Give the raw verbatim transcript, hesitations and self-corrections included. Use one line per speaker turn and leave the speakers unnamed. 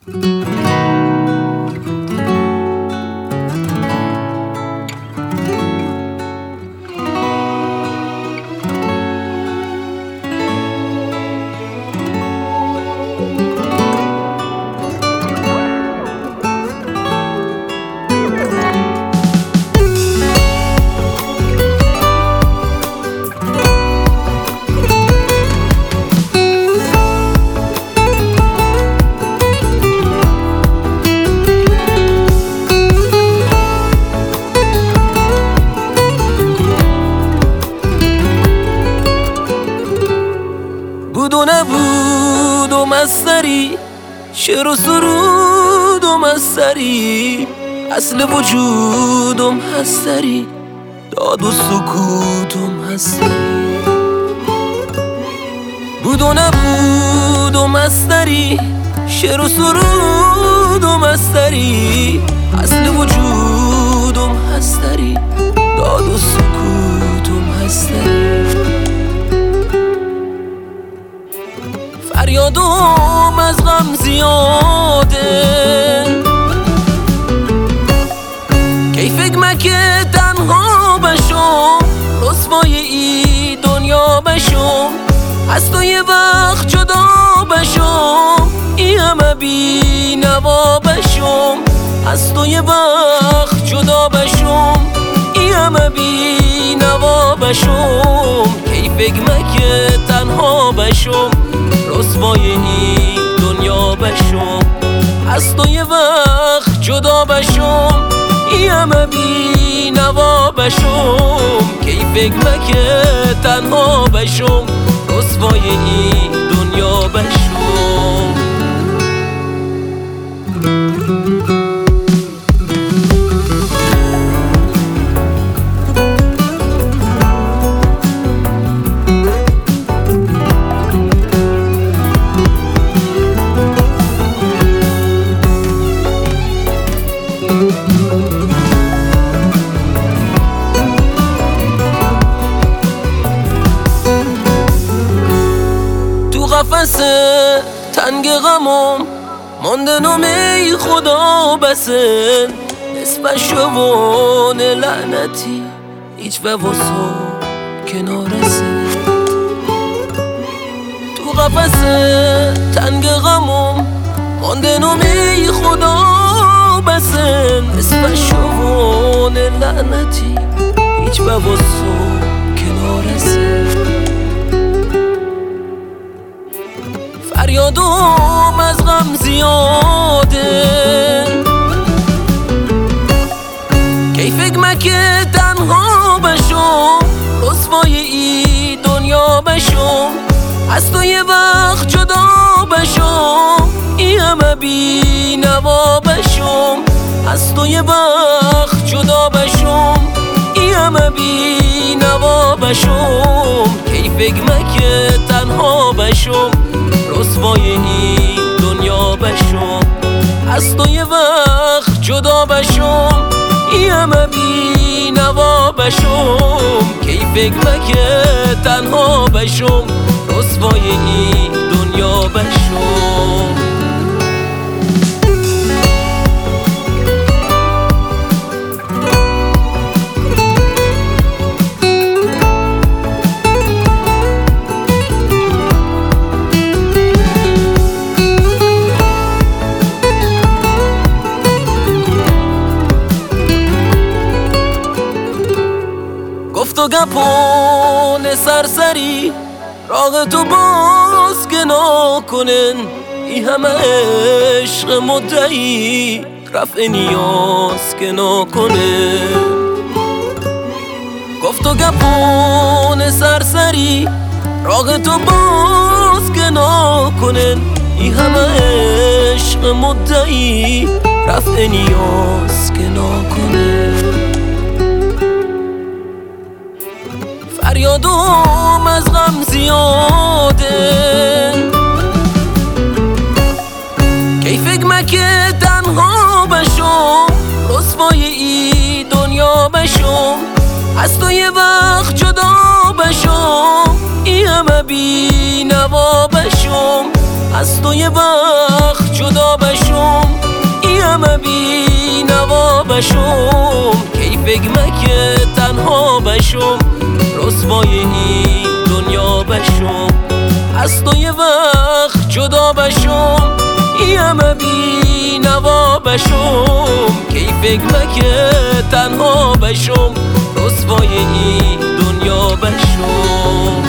بود و نبود و مستری، شعر و سرود و مستری، اصل وجودم هستری، داد و سکوتم هستری. بود و نبود و مستری، شعر و سرود و مستری، اصل وجودم هستری، داد و سکوتم هستری. فریادم از غم زیاده، کی فکر مکه تنها بشم، رسوای ای دنیا بشم، از تو یه وقت جدا بشم، ای همه بی نوا بشم، از تو یه وقت جدا بشم، ای همه بی نوا بشم، کی فکر مکه تنها بشم، رسوای ای دنیا بشم، از تو یه وقت جدا بشم، ای همه بی نوا بشم، کی فکر مکه تنها بشم، رسوای ای دنیا بشم. تو قفس تنگ غمم مانده نمی خدا بسن، نصف شوان لعنتی هیچ وواسا کنارسه. تو قفس تنگ غمم مانده نمی خدا بسن، نصف شوان لعنتی هیچ وواسا کنارسه. فریادم از غم زیاده، کی فکر مکه تنها بشم، رسوای ای دنیا بشم، از تو یه وقت جدا بشم، ای همه بی نوا بشم، از تو یه وقت جدا بشم، ای همه بی نوا بشم، کی فکر مکه تنها بشم، رسوای ای دنیا بشم، از تو یه وقت جدا بشم، ای همه بی نوا بشم، کی فکر مکه تنها بشم، رسوای ای دنیا بشم. گفت و گپون سرسری، راغ تو باز که نکنن، ای همه عشق مدعی رفع نیاز که نکنه. گفت و گپون سرسری، راغ تو باز که نکنن، ای همه عشق مدعی رفع نیاز که نکنه. فریادم از غم زیاده، کی فکر مکه تنها بشم، رسوای ای دنیا بشم، از تو یه وقت جدا بشم، ای همه بی نوا بشم، از تو یه وقت جدا بشم، همه بی نوا بشم کی فکر مکه تنها بشم رسوای این دنیا بشم از تو یه وقت جدا بشم این همه بی نوا بشم کی فکر مکه تنها بشم رسوای این دنیا بشم